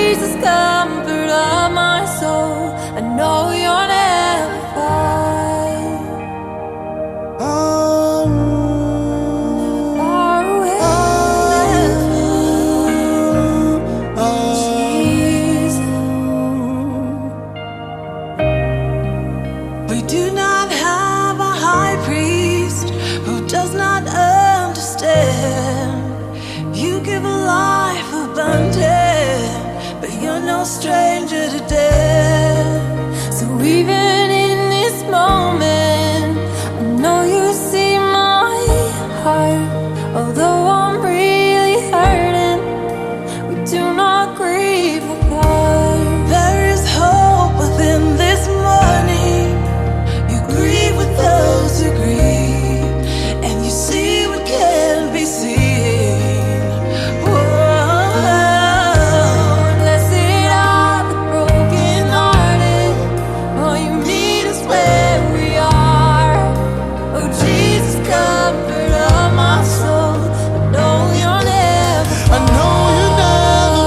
Jesus, comfort of my soul, I know you're never far, never far away. Jesus. We do not have a high priest who does not understand. You give a life abundant, but you're no stranger to death. So even in this moment, I know you see my heart. Although I'm really hurting, we do not grieve apart. There is hope within this morning. You grieve with those who grieve, and you see what can't be seen. Whoa. Blessed are the brokenhearted, oh, you meet us where we are. Oh, Jesus, comfort of my soul, I know you're never far. I know you're never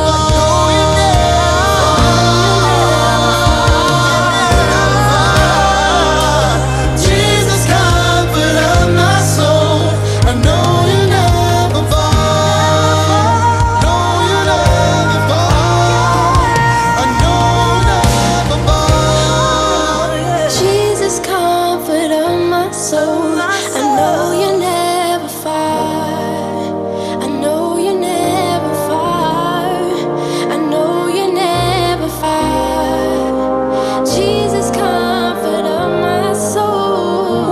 far. Jesus, comfort of my soul, I know you're never far. Know you're never far. I know you're never far. Jesus, comfort of my soul, I know you're never far. I know you're never far. I know you're never far. Jesus, comfort of my soul.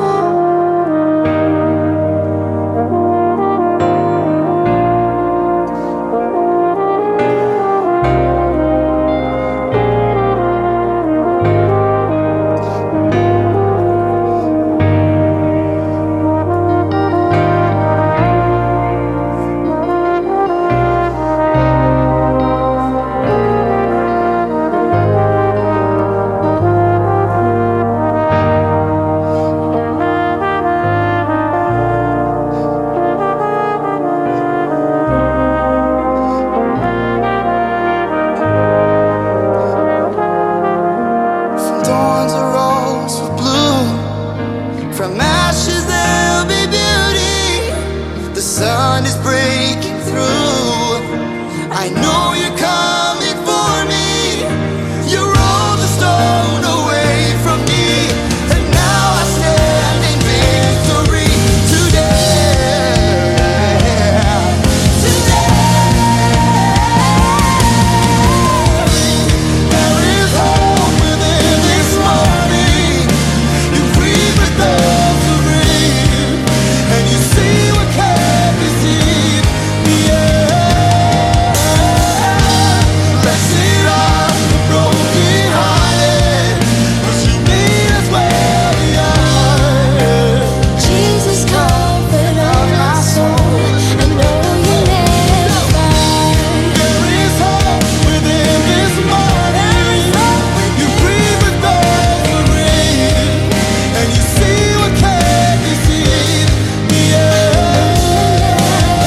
From dawns a rose will bloom, from ashes there'll be beauty. The sun is breaking through. I know you're coming for me. You rolled the stone away from me, and now I stand in victory today. There is hope within this morning. You breathe with those who breathe, and you see what can't be seen. Yeah. Blessed are the brokenhearted, 'cause you meet us where we are. Jesus, comfort of my soul, I know you're never far. There is hope within this morning. You breathe with those who breathe, and you see what can't be seen. Yeah.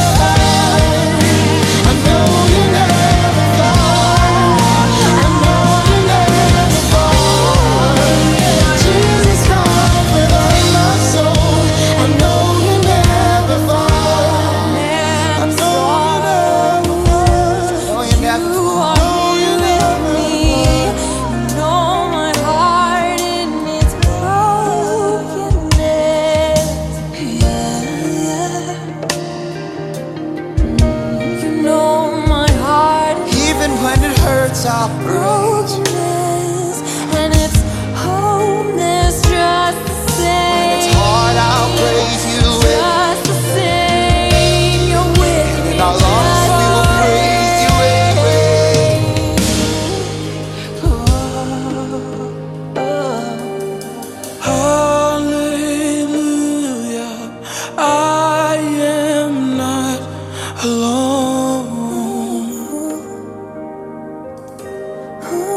I know you're never far. I know you're never far. Jesus, comfort of my soul, I know you're never far. I know you're never far. You are with me. You know my heart in its brokenness. Yeah. You know my heart Even when it hurts, I'll praise you. brokenness, and it's wholeness just the same. It's hard, I'll praise you. Just the same, you're with me. In our loss, we will praise you anyway. Hallelujah, I am not alone.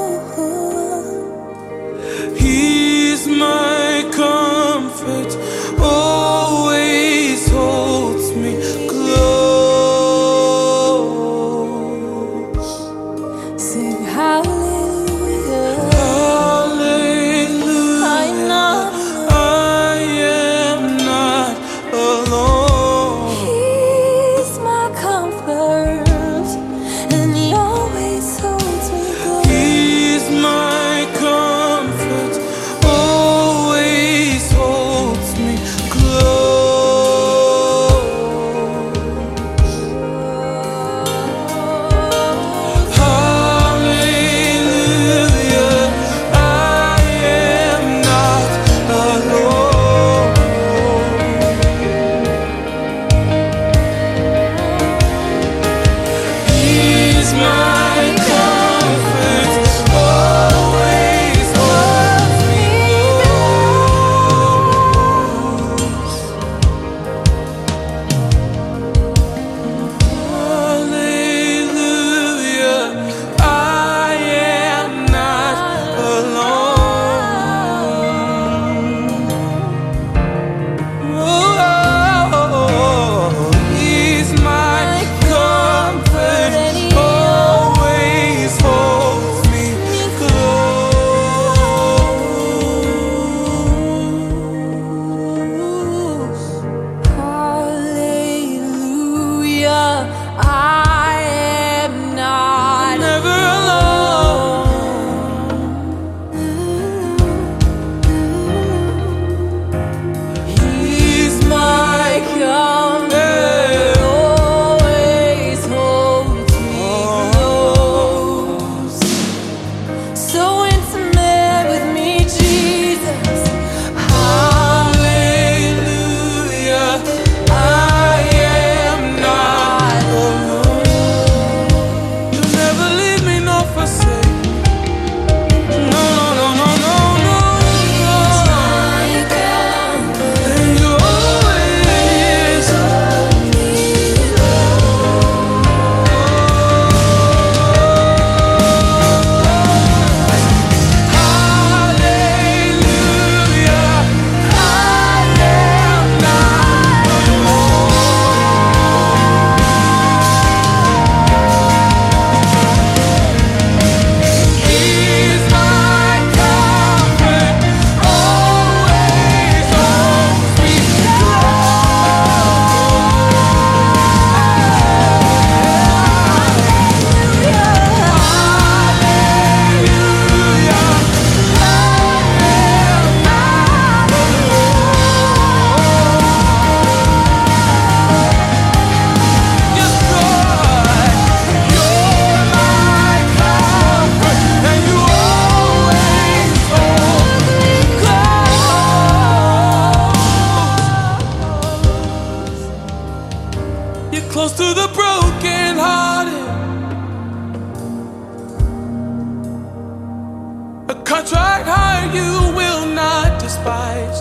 tried hard, you will not despise.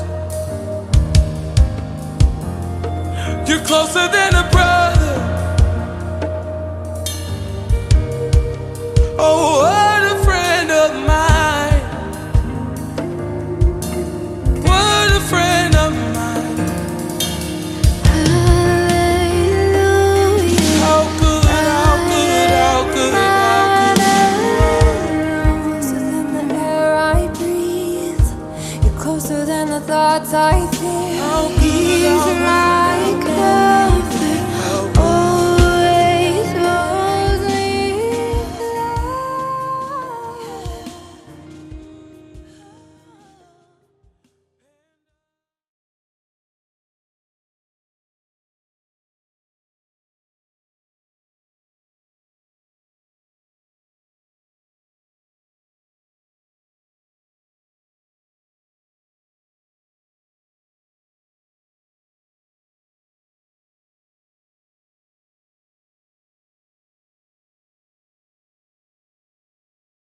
You're closer than a brother. Oh, oh.